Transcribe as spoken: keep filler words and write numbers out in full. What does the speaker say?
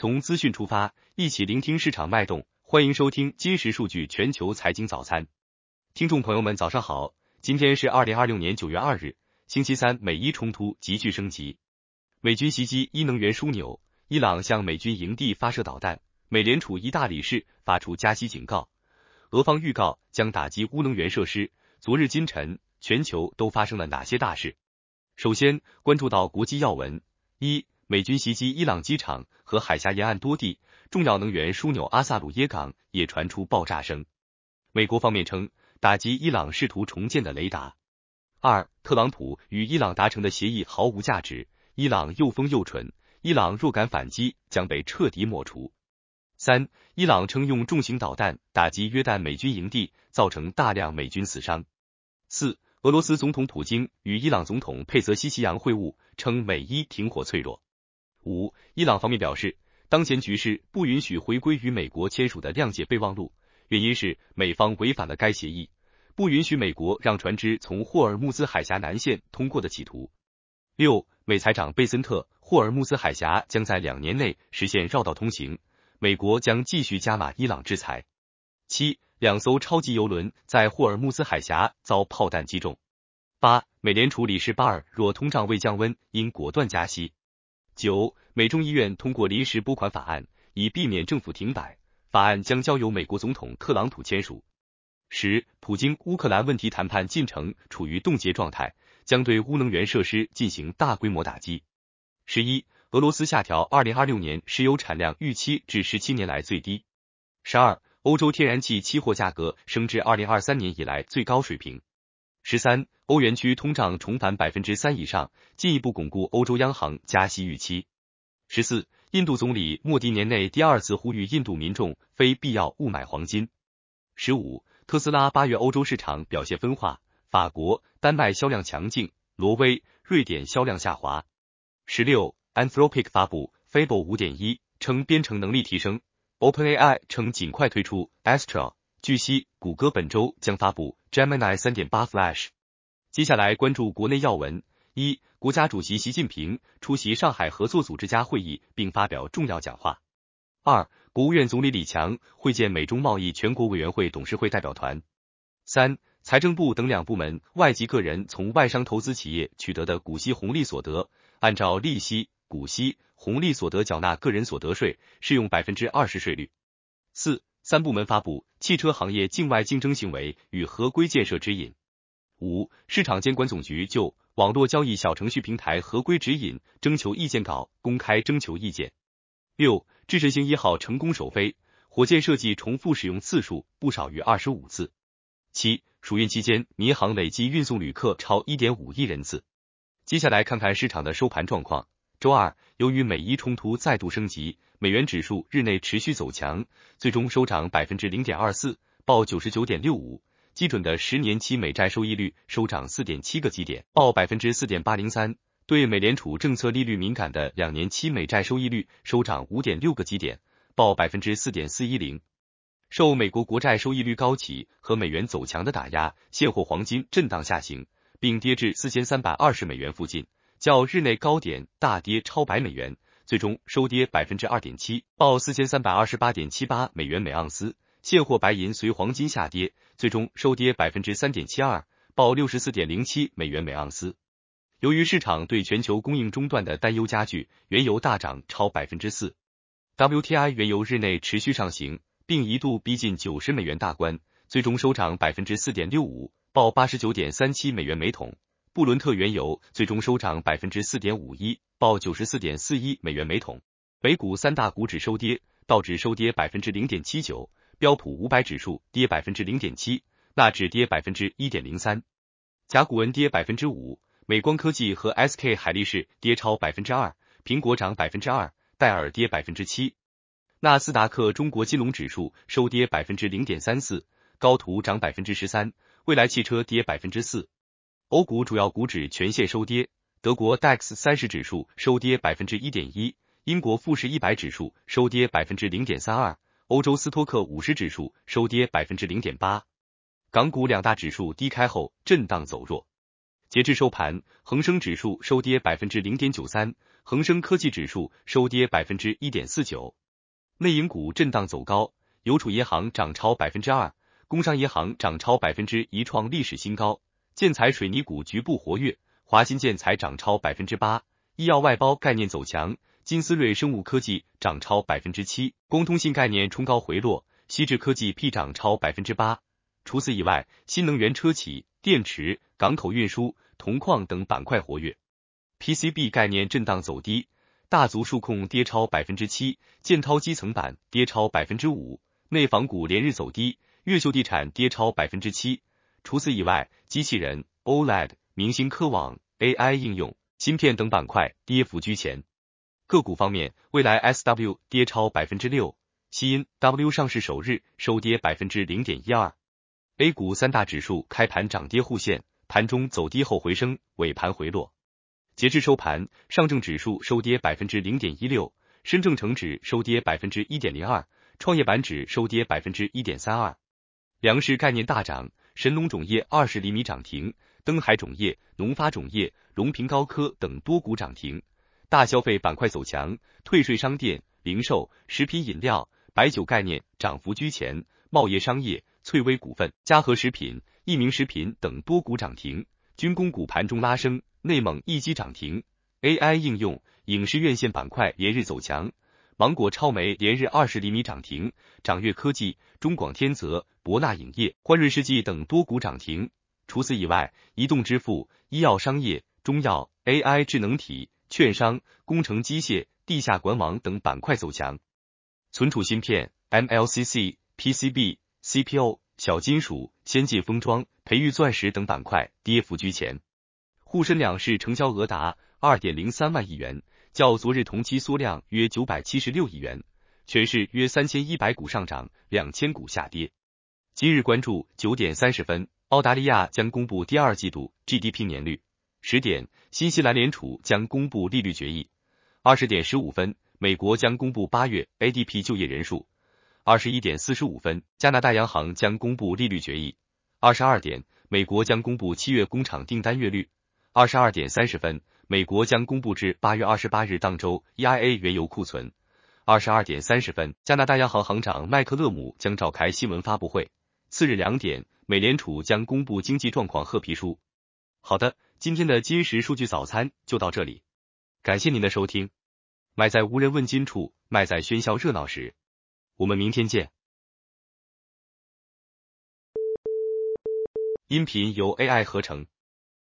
从资讯出发，一起聆听市场脉动。欢迎收听今时数据全球财经早餐。听众朋友们早上好，今天是二零二六年九月二日，星期三。美伊冲突急剧升级，美军袭击伊能源枢纽，伊朗向美军营地发射导弹，美联储一大理事发出加息警告，俄方预告将打击乌能源设施。昨日今晨，全球都发生了哪些大事？首先关注到国际要闻。一、美军袭击伊朗机场和海峡沿岸多地，重要能源枢纽阿萨鲁耶港也传出爆炸声。美国方面称打击伊朗试图重建的雷达。二、特朗普与伊朗达成的协议毫无价值，伊朗又疯又蠢，伊朗若敢反击将被彻底抹除。三、伊朗称用重型导弹打击约旦美军营地，造成大量美军死伤。四、俄罗斯总统普京与伊朗总统佩泽西奇扬会晤，称美伊停火脆弱。五、伊朗方面表示，当前局势不允许回归与美国签署的谅解备忘录，原因是美方违反了该协议，不允许美国让船只从霍尔木兹海峡南线通过的企图。六、美财长贝森特，霍尔木兹海峡将在两年内实现绕道通行，美国将继续加码伊朗制裁。七、两艘超级油轮在霍尔木兹海峡遭炮弹击中。八、美联储理事巴尔若通胀未降温，应果断加息。九、美众议院通过临时拨款法案，以避免政府停摆，法案将交由美国总统特朗普签署。十、普京乌克兰问题谈判进程处于冻结状态，将对乌能源设施进行大规模打击。十一、俄罗斯下调二零二六年石油产量预期至十七年来最低。十二、欧洲天然气期货价格升至二零二三年以来最高水平。十三、欧元区通胀重返 百分之三 以上，进一步巩固欧洲央行加息预期。十四、印度总理莫迪年内第二次呼吁印度民众非必要勿买黄金。十五、特斯拉八月欧洲市场表现分化，法国、丹麦销量强劲，挪威、瑞典销量下滑。十六、Anthropic 发布 Fable 五点一， 称编程能力提升。OpenAI 称尽快推出 Astra。据悉，谷歌本周将发布 Gemini 三点八 Flash。接下来关注国内要闻。一、国家主席习近平出席上海合作组织家会议并发表重要讲话。二、国务院总理李强会见美中贸易全国委员会董事会代表团。三、财政部等两部门外籍个人从外商投资企业取得的股息红利所得，按照利息、股息、红利所得缴纳个人所得税，适用 百分之二十 税率。四、三部门发布汽车行业境外竞争行为与合规建设指引。五、市场监管总局就网络交易小程序平台合规指引征求意见稿公开征求意见。六、智神星一号成功首飞，火箭设计重复使用次数不少于二十五次。七、暑运期间民航累计运送旅客超 一点五亿人次。接下来看看市场的收盘状况。周二，由于美伊冲突再度升级，美元指数日内持续走强，最终收涨 百分之零点二四， 报 九十九点六五。基准的十年期美债收益率收涨 四点七个基点，报 百分之四点八零三。对美联储政策利率敏感的两年期美债收益率收涨 五点六个基点，报 百分之四点四一零。受美国国债收益率高企和美元走强的打压，现货黄金震荡下行，并跌至四千三百二十美元附近，较日内高点大跌超百美元，最终收跌 百分之二点七， 报 四千三百二十八点七八美元每盎司。现货白银随黄金下跌，最终收跌 百分之三点七二， 报 六十四点零七美元每盎司。由于市场对全球供应中断的担忧加剧，原油大涨超 百分之四。 W T I 原油日内持续上行，并一度逼近九十美元大关，最终收涨 百分之四点六五， 报 八十九点三七美元每桶。布伦特原油最终收涨 百分之四点五一， 报 九十四点四一美元每桶。美股三大股指收跌，道指收跌 百分之零点七九， 标普五百指数跌 百分之零点七， 纳指跌 百分之一点零三， 甲骨文跌 百分之五， 美光科技和 S K 海力士跌超 百分之二， 苹果涨 百分之二， 戴尔跌 百分之七。 纳斯达克中国金融指数收跌 百分之零点三四， 高途涨 百分之十三， 蔚来汽车跌 百分之四。 欧股主要股指全线收跌，德国 D A X 三十指数收跌 百分之一点一， 英国富时一百指数收跌 百分之零点三二， 欧洲斯托克五十指数收跌 百分之零点八。 港股两大指数低开后震荡走弱。 截至收盘，恒生指数收跌 百分之零点九三， 恒生科技指数收跌 百分之一点四九。内银股震荡走高，邮储银行涨超 百分之二， 工商银行涨超 百分之一 创历史新高，建材水泥股局部活跃，华新建材涨超 百分之八， 医药外包概念走强，金斯瑞生物科技涨超 百分之七， 光通信概念冲高回落，西智科技 P 涨超 百分之八。除此以外，新能源车企、电池、港口运输、铜矿等板块活跃。P C B 概念震荡走低，大族数控跌超 百分之七， 建滔基层板跌超 百分之五， 内房股连日走低，越秀地产跌超 百分之七。除此以外，机器人、O L E D、明星科网、A I 应用、芯片等板块跌幅居前。个股方面，蔚来 S W 跌超 百分之六， 西因 W 上市首日收跌 百分之零点一二。A 股三大指数开盘涨跌互现，盘中走低后回升，尾盘回落。截至收盘，上证指数收跌 百分之零点一六， 深证成指收跌 百分之一点零二， 创业板指收跌 百分之一点三二。粮食概念大涨，神农种业二十厘米涨停，登海种业、农发种业、隆平高科等多股涨停。大消费板块走强，退税商店、零售、食品饮料、白酒概念涨幅居前，茂业商业、翠微股份、嘉禾食品、益明食品等多股涨停，军工股盘中拉升，内蒙一基涨停。A I 应用、影视院线板块连日走强，芒果超媒连日二十厘米涨停，掌阅科技、中广天泽、博纳影业、欢润世纪等多股涨停。除此以外，移动支付、医药商业、中药、A I 智能体、券商、工程机械、地下管网等板块走强。存储芯片、M L C C、P C B、C P O、小金属、先进封装、培育钻石等板块跌幅居前。沪深两市成交额达 二点零三万亿元，较昨日同期缩量约九百七十六亿元，全市约三千一百股上涨，两千股下跌。今日关注九点三十分，澳大利亚将公布第二季度 G D P 年率。十点，新西兰联储将公布利率决议。二十点十五分，美国将公布八月 A D P 就业人数。二十一点四十五分，加拿大央行将公布利率决议。二十二点，美国将公布七月工厂订单月率。二十二点三十分，美国将公布至八月二十八日当周 E I A 原油库存。二十二点三十分，加拿大央行行长麦克勒姆将召开新闻发布会。次日两点，美联储将公布经济状况褐皮书。好的，今天的金石数据早餐就到这里，感谢您的收听。买在无人问津处，卖在喧嚣热闹时。我们明天见。音频由 A I 合成。